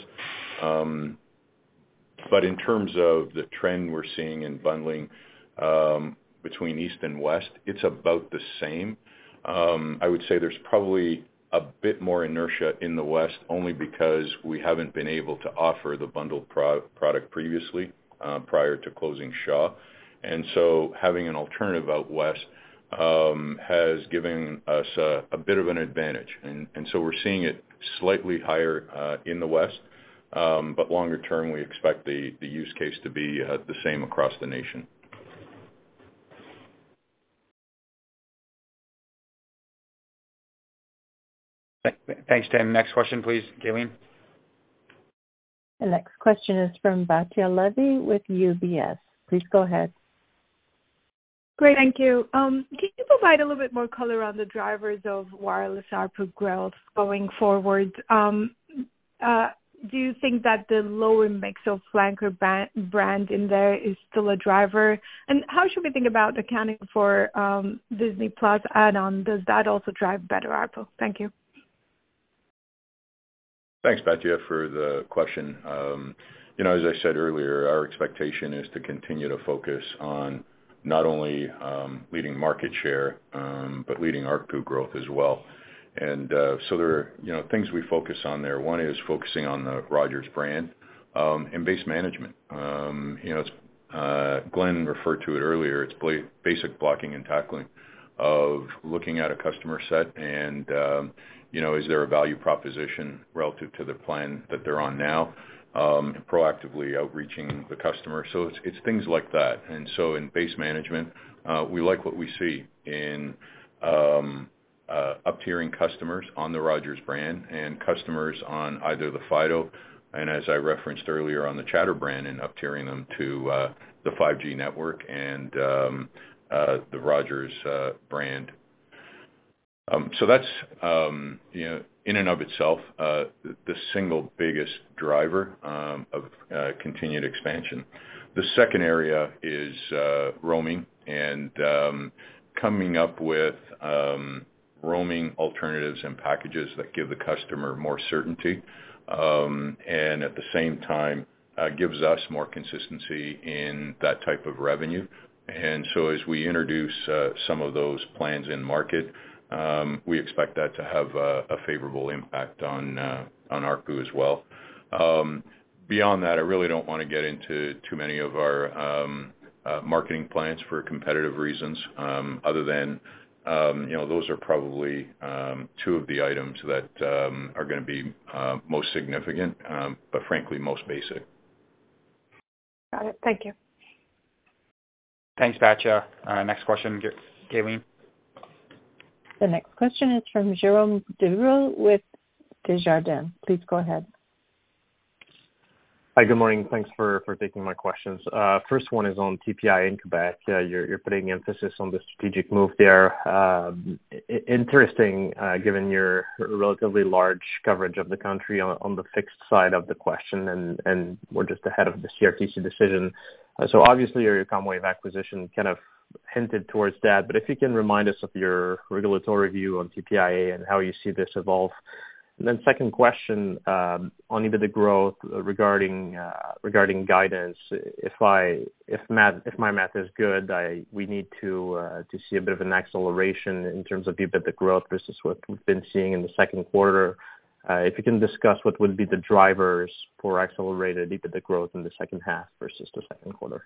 But in terms of the trend we're seeing in bundling between East and West, it's about the same. I would say there's probably a bit more inertia in the West only because we haven't been able to offer the bundled product previously prior to closing Shaw. And so having an alternative out West has given us a bit of an advantage. And so we're seeing it slightly higher in the West, but longer term we expect the use case to be the same across the nation. Thanks, Tim. Next question, please, Gayleen. The next question is from Batya Levy with UBS. Please go ahead. Great, thank you. Can you provide a little bit more color on the drivers of wireless ARPU growth going forward? Do you think that the lower mix of flanker brand in there is still a driver? And how should we think about accounting for Disney Plus add-on? Does that also drive better ARPU? Thank you. Thanks, Batya, for the question. As I said earlier, our expectation is to continue to focus on not only leading market share, but leading ARPU growth as well. And so there are, things we focus on there. One is focusing on the Rogers brand and base management. Glenn referred to it earlier. It's basic blocking and tackling of looking at a customer set and, is there a value proposition relative to the plan that they're on now, proactively outreaching the customer. So it's things like that. And so in base management, we like what we see in up-tiering customers on the Rogers brand and customers on either the Fido and, as I referenced earlier, on the Chatter brand, and up-tiering them to the 5G network and the Rogers brand. So that's, in and of itself, the single biggest driver of continued expansion. The second area is roaming and coming up with roaming alternatives and packages that give the customer more certainty and at the same time gives us more consistency in that type of revenue. And so as we introduce some of those plans in market, we expect that to have a favorable impact on ARPU as well. Beyond that, I really don't want to get into too many of our marketing plans for competitive reasons, other than those are probably two of the items that are going to be most significant, but frankly most basic. Got it. Thank you. Thanks, Batya. Next question, Gayleen. The next question is from Jérôme Dubreuil with Desjardins. Please go ahead. Hi, good morning. Thanks for taking my questions. First one is on TPIA in Quebec. You're putting emphasis on the strategic move there. Interesting, given your relatively large coverage of the country on the fixed side of the question, and we're just ahead of the CRTC decision. So obviously your Comwave acquisition kind of hinted towards that, but if you can remind us of your regulatory view on TPIA and how you see this evolve And then second question on EBITDA growth regarding guidance. If my math is good, we need to see a bit of an acceleration in terms of EBITDA growth versus what we've been seeing in the second quarter. If you can discuss what would be the drivers for accelerated EBITDA growth in the second half versus the second quarter.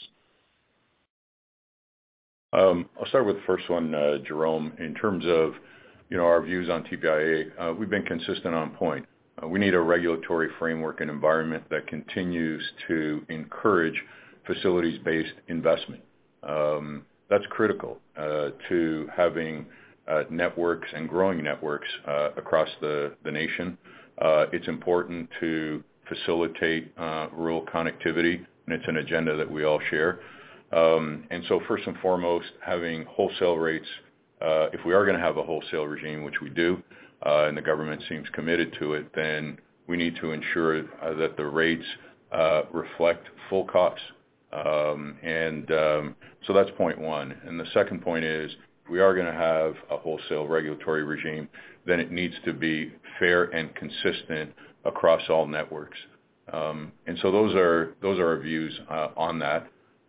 I'll start with the first one, Jerome. In terms of our views on TPIA, we've been consistent on point. We need a regulatory framework and environment that continues to encourage facilities-based investment. That's critical to having networks and growing networks across the nation. It's important to facilitate rural connectivity, and it's an agenda that we all share. And so first and foremost, having wholesale rates, if we are going to have a wholesale regime, which we do, and the government seems committed to it, then we need to ensure that the rates reflect full costs. So that's point one. And the second point is, if we are going to have a wholesale regulatory regime, then it needs to be fair and consistent across all networks. And so those are our views on that.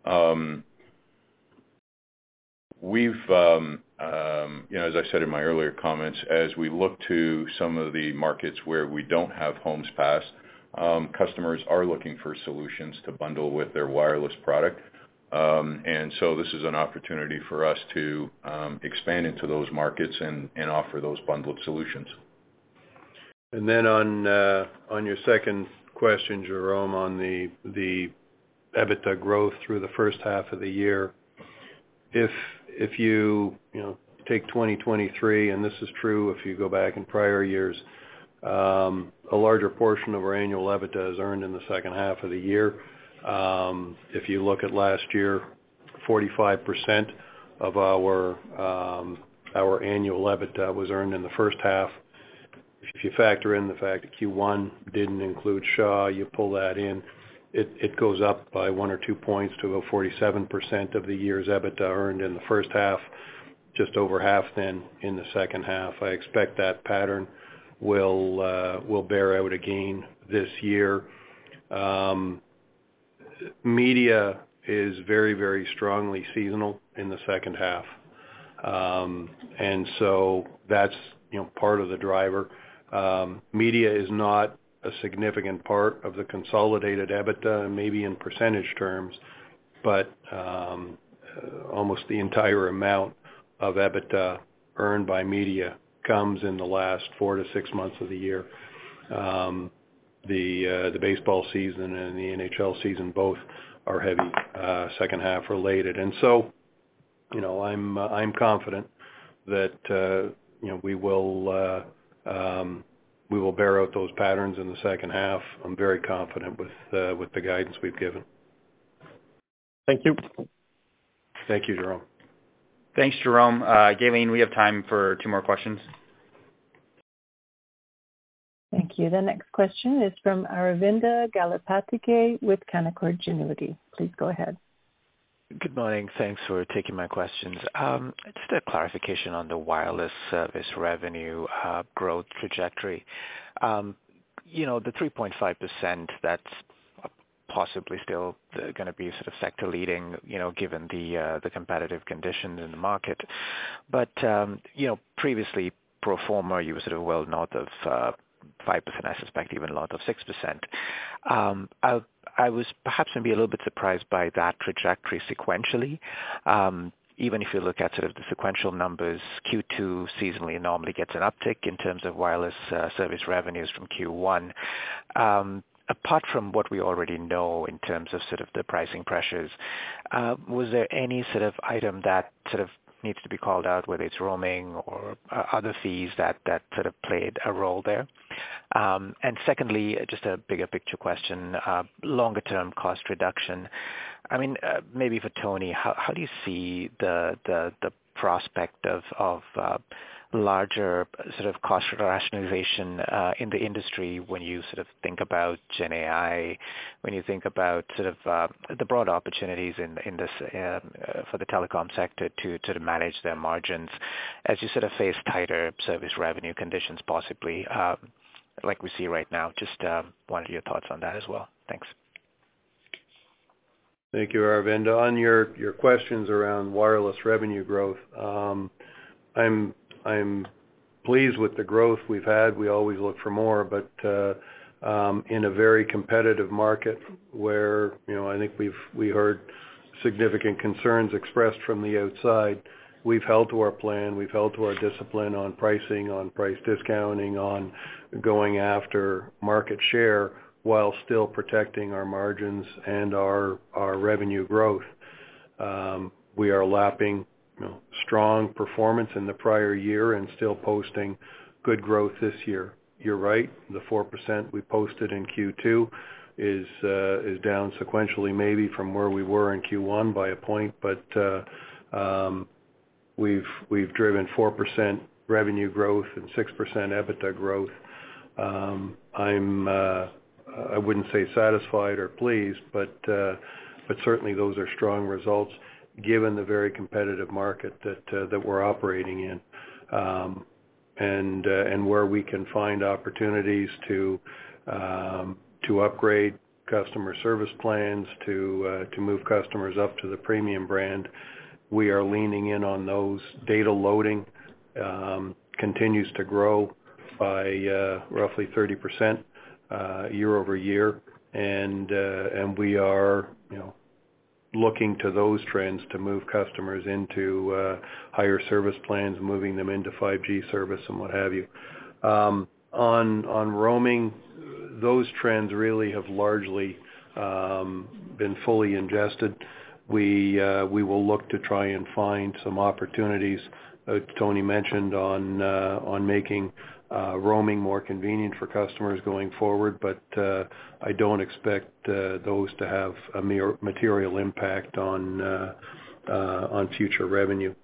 We've, as I said in my earlier comments, as we look to some of the markets where we don't have homes passed, customers are looking for solutions to bundle with their wireless product. And so this is an opportunity for us to expand into those markets and offer those bundled solutions. And then on your second question, Jerome, on the EBITDA growth through the first half of the year, if you take 2023, and this is true if you go back in prior years, a larger portion of our annual EBITDA is earned in the second half of the year. If you look at last year, 45% of our annual EBITDA was earned in the first half. If you factor in the fact that Q1 didn't include Shaw, you pull that in, it goes up by 1 or 2 points to about 47% of the year's EBITDA earned in the first half, just over half then in the second half. I expect that pattern will bear out again this year. Media is very, very strongly seasonal in the second half. And so that's part of the driver. Media is not a significant part of the consolidated EBITDA, maybe in percentage terms, but almost the entire amount of EBITDA earned by media comes in the last 4 to 6 months of the year. The baseball season and the NHL season both are heavy second half related, and so I'm confident that we will bear out those patterns in the second half. I'm very confident with the guidance we've given. Thank you. Thank you, Jerome. Thanks, Jerome. Gayleen, we have time for 2 more questions. Thank you. The next question is from Aravinda Galappatthige with Canaccord Genuity. Please go ahead. Good morning. Thanks for taking my questions. Just a clarification on the wireless service revenue growth trajectory. The 3.5%, that's possibly still going to be sort of sector leading, given the competitive conditions in the market. But, previously, pro forma, you were sort of well north of 5%, I suspect even north of 6%. I was perhaps maybe a little bit surprised by that trajectory sequentially. Even if you look at sort of the sequential numbers, Q2 seasonally normally gets an uptick in terms of wireless service revenues from Q1. Apart from what we already know in terms of sort of the pricing pressures, was there any sort of item that sort of needs to be called out, whether it's roaming or other fees that sort of played a role there? And secondly, just a bigger picture question, longer term cost reduction. I mean, maybe for Tony, how do you see the prospect of larger sort of cost rationalization in the industry when you sort of think about Gen AI, when you think about sort of the broad opportunities in this for the telecom sector to sort of manage their margins as you sort of face tighter service revenue conditions possibly like we see right now? Just wanted your thoughts on that as well. Thanks. Thank you, Aravinda. On your questions around wireless revenue growth, I'm pleased with the growth we've had. We always look for more, but in a very competitive market where I think we heard significant concerns expressed from the outside, we've held to our plan. We've held to our discipline on pricing, on price discounting, on going after market share while still protecting our margins and our revenue growth. We are lapping strong performance in the prior year and still posting good growth this year. You're right, the 4% we posted in Q2 is down sequentially maybe from where we were in Q1 by a point, but we've driven 4% revenue growth and 6% EBITDA growth. I wouldn't say satisfied or pleased, but certainly those are strong results given the very competitive market that we're operating in, and where we can find opportunities to upgrade customer service plans, to move customers up to the premium brand. We are leaning in on those. Data loading continues to grow by roughly 30% year over year, and we are looking to those trends to move customers into higher service plans, moving them into 5G service and what have you. On roaming, those trends really have largely been fully ingested. We will look to try and find some opportunities. Tony mentioned on making roaming more convenient for customers going forward, but I don't expect those to have a material impact on future revenue.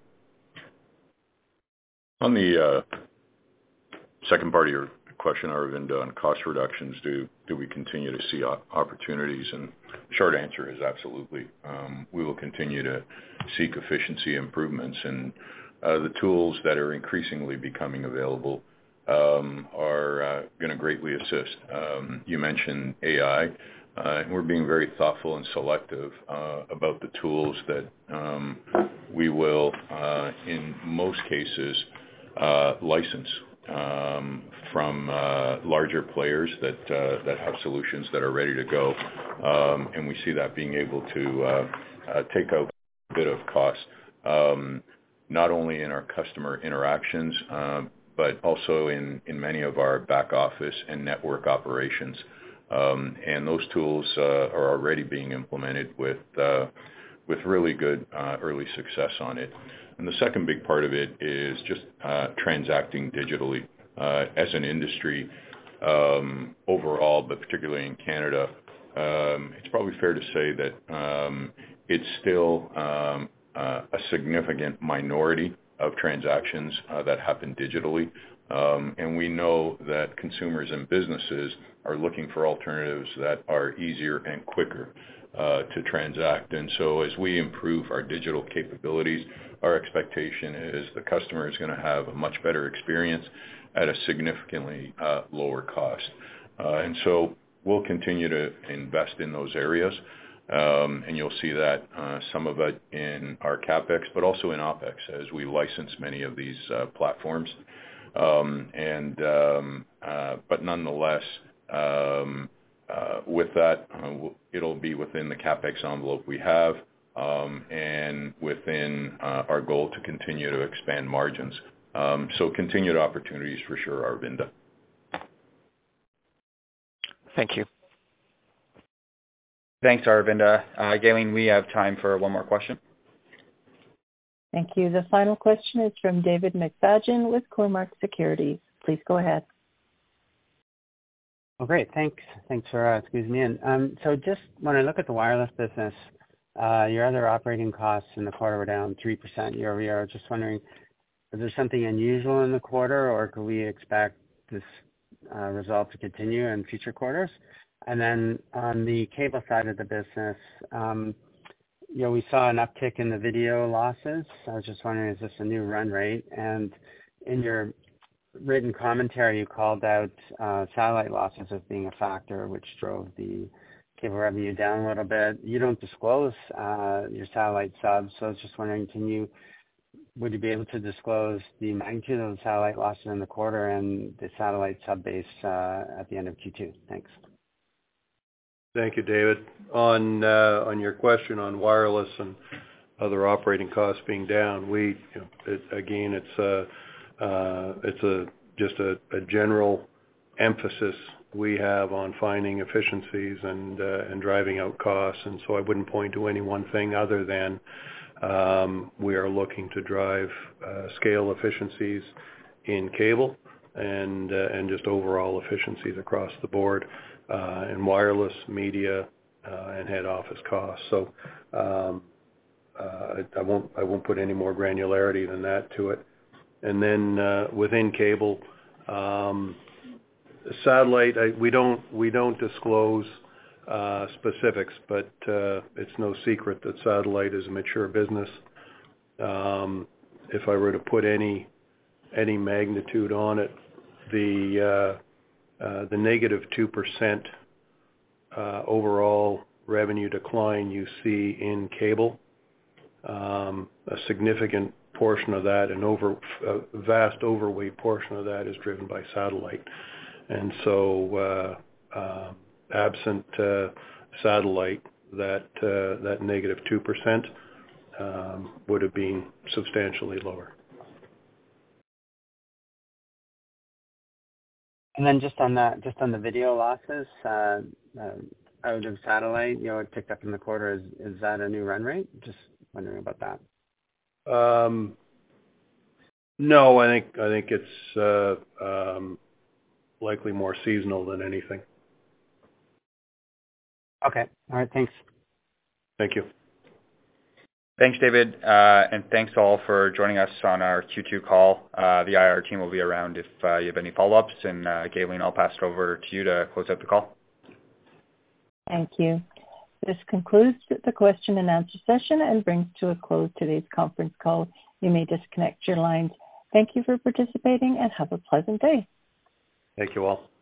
On the second part of your question, Aravinda, on cost reductions, do we continue to see opportunities? And the short answer is absolutely. We will continue to seek efficiency improvements, and the tools that are increasingly becoming available are going to greatly assist. You mentioned AI, and we're being very thoughtful and selective about the tools that we will, in most cases, license from larger players that have solutions that are ready to go, and we see that being able to take out a bit of cost, not only in our customer interactions, but also in many of our back office and network operations. And those tools are already being implemented with really good early success on it. And the second big part of it is just transacting digitally as an industry overall, but particularly in Canada. It's probably fair to say that it's still a significant minority of transactions that happen digitally. And we know that consumers and businesses are looking for alternatives that are easier and quicker to transact. And so as we improve our digital capabilities, our expectation is the customer is going to have a much better experience at a significantly lower cost. And so we'll continue to invest in those areas. And you'll see that some of it in our CapEx, but also in OpEx as we license many of these platforms. But nonetheless, with that, it'll be within the CapEx envelope we have, and within our goal to continue to expand margins. So continued opportunities for sure, Aravinda. Thank you. Thanks, Aravinda. Galen, we have time for one more question. Thank you. The final question is from David McFadgen with Cormark Securities. Please go ahead. Oh, great. Thanks for squeezing me in. So just when I look at the wireless business, your other operating costs in the quarter were down 3% year over year. Just wondering, is there something unusual in the quarter, or could we expect this result to continue in future quarters? And then on the cable side of the business, we saw an uptick in the video losses. I was just wondering, is this a new run rate? And in your written commentary, you called out satellite losses as being a factor which drove the cable revenue down a little bit. You don't disclose your satellite subs, so I was just wondering, would you be able to disclose the magnitude of the satellite losses in the quarter and the satellite sub base at the end of Q2? Thanks. Thank you, David. On your question on wireless and other operating costs being down, it's just a general emphasis we have on finding efficiencies and driving out costs, and so I wouldn't point to any one thing other than we are looking to drive scale efficiencies in cable and just overall efficiencies across the board in wireless, media, and head office costs. So I won't put any more granularity than that to it. And then within cable, satellite, we don't disclose specifics, but it's no secret that satellite is a mature business. If I were to put any magnitude on it, the negative 2% overall revenue decline you see in cable, a significant portion of that, a vast overweight portion of that is driven by satellite. And so absent satellite, that negative 2% would have been substantially lower. And then just on the video losses out of satellite, it ticked up in the quarter. Is that a new run rate? Just wondering about that. No, I think it's likely more seasonal than anything. Okay. All right. Thanks. Thank you. Thanks, David, and thanks all for joining us on our Q2 call. The IR team will be around if you have any follow-ups, and Galen, I'll pass it over to you to close out the call. Thank you. This concludes the question and answer session and brings to a close today's conference call. You may disconnect your lines. Thank you for participating and have a pleasant day. Thank you all.